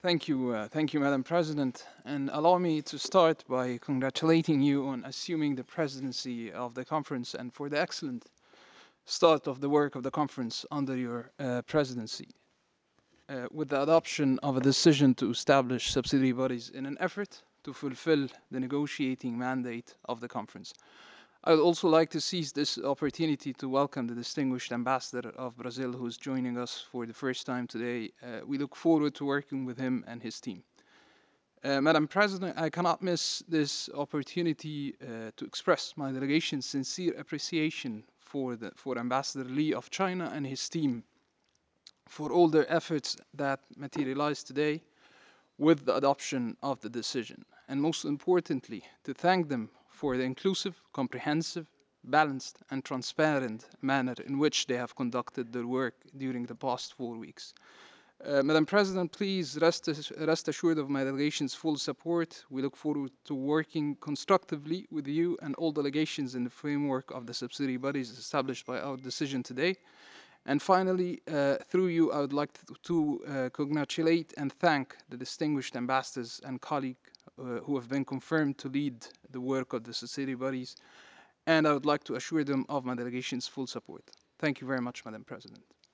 Thank you, Madam President. And allow me to start by congratulating you on assuming the presidency of the conference and for the excellent start of the work of the conference under your presidency. With the adoption of a decision to establish subsidiary bodies in an effort to fulfill the negotiating mandate of the conference. I would also like to seize this opportunity to welcome the distinguished ambassador of Brazil who is joining us for the first time today. We look forward to working with him and his team. Madam President, I cannot miss this opportunity to express my delegation's sincere appreciation for Ambassador Li of China and his team for all their efforts that materialized today with the adoption of the decision, and most importantly, to thank them for the inclusive, comprehensive, balanced, and transparent manner in which they have conducted their work during the past 4 weeks. Madam President, please rest assured of my delegation's full support. We look forward to working constructively with you and all delegations in the framework of the subsidiary bodies established by our decision today. And finally, through you, I would like to congratulate and thank the distinguished ambassadors and colleagues who have been confirmed to lead the work of the subsidiary bodies, and I would like to assure them of my delegation's full support. Thank you very much, Madam President.